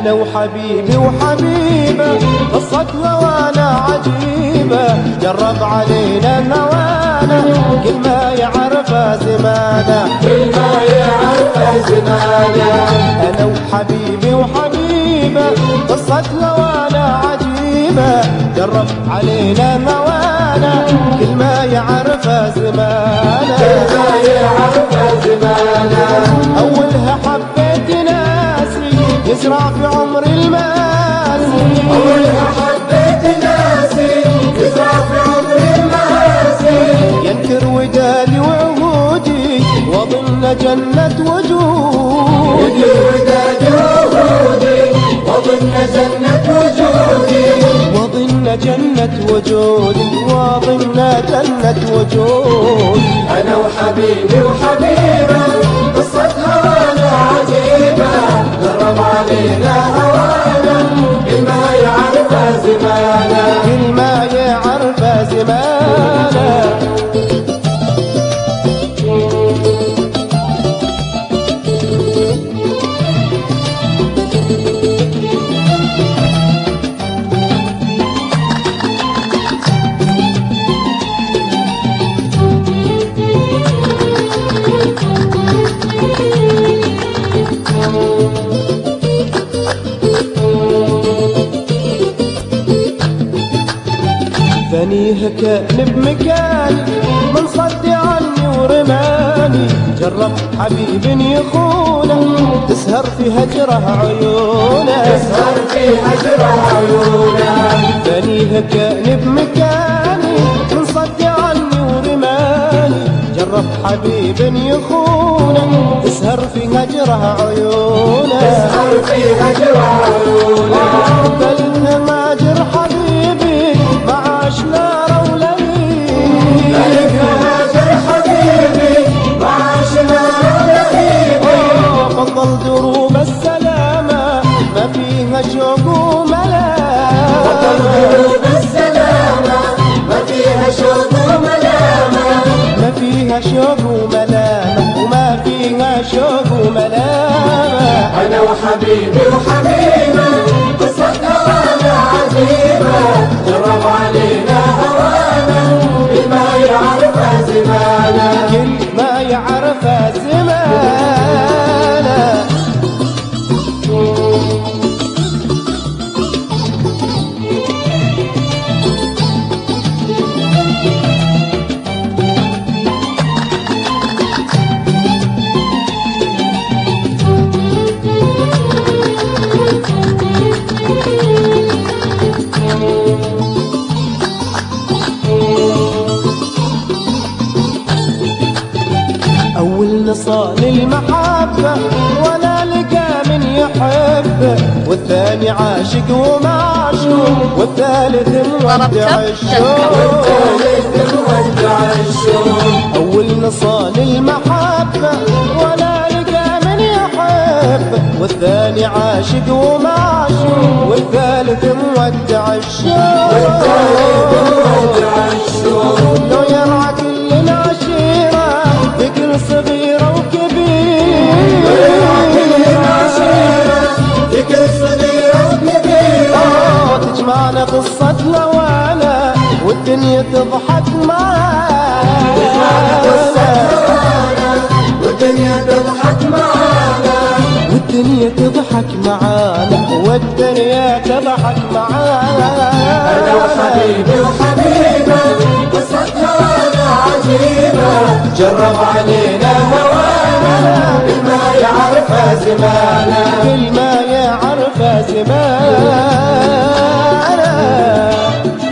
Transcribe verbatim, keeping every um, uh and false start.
أنا وحبيبي وحبيبة قصة هوانا عجيبة، جرب علينا نوانا كل ما يعرفه زمانه، كل ما يعرفه زمانه. أنا وحبيبي وحبيبة قصة هوانا عجيبة، جرب علينا نوانا كل ما يعرفه زمانه، كل ما يعرفه زمانه. أولها حبيت ناسي يزرع في عمري الماسي، أولها حبيت ناسي يزرع في عمري الماسي، ينكر ودادي وعهودي وظن جنة وجودي، ينكر ودادي وعهودي وظن جنة وجودي، وظن جنة وجودي وظن جنة وجودي. أنا وحبيبي وحبيبة قصة هوانا عجيبة، جرب علينا هوانا كل ما يعرفه زمانه، كل ما يعرفه زمانه. ثانيها كان بمكاني من صد عني ورماني، جرب حبيب يخونه تسهر في هجره عيونه، تسهر في هجره عيونه. ثانيها كان بمكاني من صد عني ورماني، جرب حبيب يخونه تسهر في هجره عيونه، تسهر في هجره عيونه. قلبها ما جر حبيبي ما عاش نار ولهيب، قلبها ما جر حبيبي ما عاش نار ولهيب، فضل دروب السلامة ما فيها شوق وملامة، فضل دروب السلامة ما فيها شوق وملامة، ما فيها شوق وملامة وما فيها شوق وملامة. أنا وحبيبي وحبيبة قصة هوانا عجيبة، جرب علينا هوانا كل ما يعرفه زمانه، كل ما يعرفه زمانه. أول نصان المحبة ولا لقى من يحب، والثاني عاشق ومعشوق، والثالث مودع الشوق، والثالث مودع الشوق. أول نصان المحبة ولا لقى من يحب، والثاني عاشق ومعشوق، والثالث مودع الشوق، والثالث مودع الشوق. لو يرعى كل العشيرة ذكر صغيرة وكبيرة، لو يرعى كل العشيرة ذكر صغيرة وكبيرة، تجمعنا قصة هوانا والدنيا تضحك معانا، تجمعنا قصة هوانا والدنيا تضحك معانا، والدنيا تضحك معانا والدنيا تضحك معانا. أنا وحبيبي وحبيبة قصة هوانا عجيبة، جرب علينا هوانا كل ما يعرفه زمانه، كل ما يعرفه زمانه.